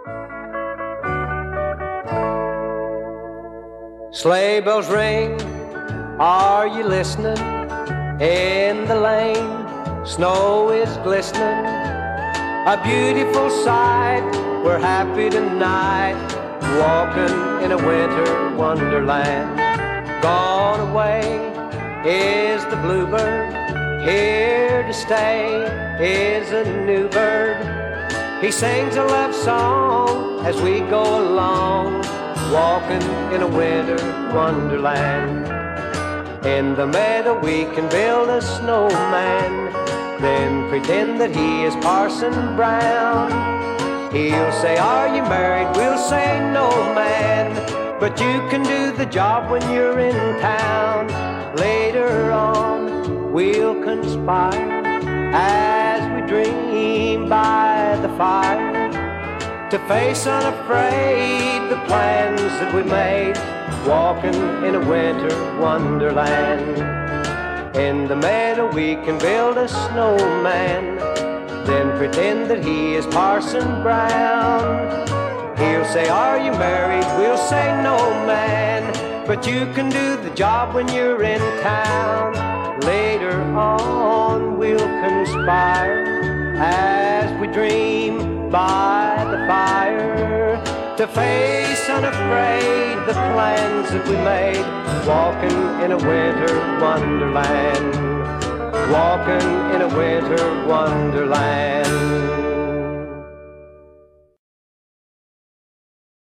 Sleigh bells ring, are you listening? In the lane, snow is glistening. A beautiful sight, we're happy tonight, walking in a winter wonderland. Gone away is the bluebird, here to stay is a new bird. He sings a love song as we go along, walking in a winter wonderland. In the meadow we can build a snowman, then pretend that he is Parson Brown. He'll say, are you married? We'll say, no, man, but you can do the job when you're in town. Later on we'll conspire as we dream by the fire, to face unafraid the plans that we made, walking in a winter wonderland. In the meadow we can build a snowman, then pretend that he is Parson Brown. He'll say, are you married? We'll say, no, man, but you can do the job when you're in town. Later on we'll conspire as we dream by the fire, to face unafraid the plans that we made, walking in a winter wonderland, walking in a winter wonderland.